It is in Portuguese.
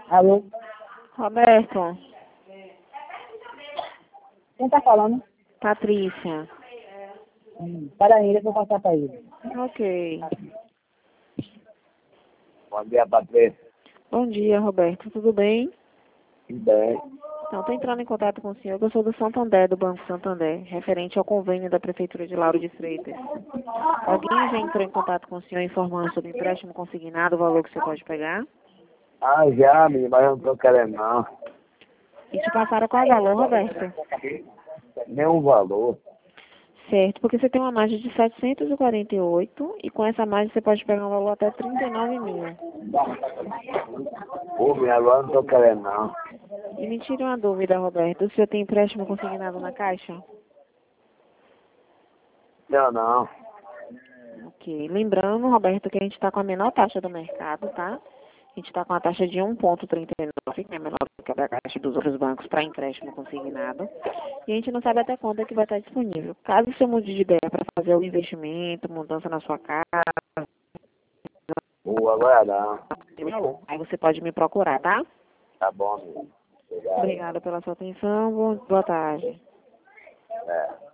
Alô? Roberto, Quem tá falando? Patrícia. Para aí, eu vou passar para ele. Ok. Bom dia, Patrícia. Bom dia, Roberto. Tudo bem? Tudo bem? Então, estou entrando em contato com o senhor, que eu sou do Santander, do Banco Santander, referente ao convênio da Prefeitura de Lauro de Freitas. Alguém já entrou em contato com o senhor informando sobre empréstimo consignado, o valor que você pode pegar? Ah, já, menino, mas eu não tô querendo, não. E te passaram qual valor, Roberto? Nenhum valor. Certo, porque você tem uma margem de 748 e com essa margem você pode pegar um valor até 39 mil. Pô, menino, agora eu não tô querendo, não. E me tire uma dúvida, Roberto. O senhor tem empréstimo consignado na Caixa? Não. Ok. Lembrando, Roberto, que a gente está com a menor taxa do mercado, tá? A gente está com a taxa de 1,39, que é menor do que a da taxa dos outros bancos para empréstimo consignado. E a gente não sabe até quando é que vai estar disponível. Caso você mude de ideia para fazer o investimento, mudança na sua casa, Pô, agora não. aí você pode me procurar, tá? Tá bom, menino. Obrigado. Obrigada pela sua atenção. Boa tarde. É.